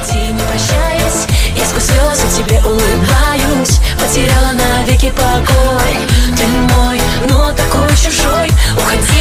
уходи, не прощаясь. Я сквозь слезы тебе улыбаюсь. Потеряла навеки покой. Ты мой, но такой чужой. Уходи.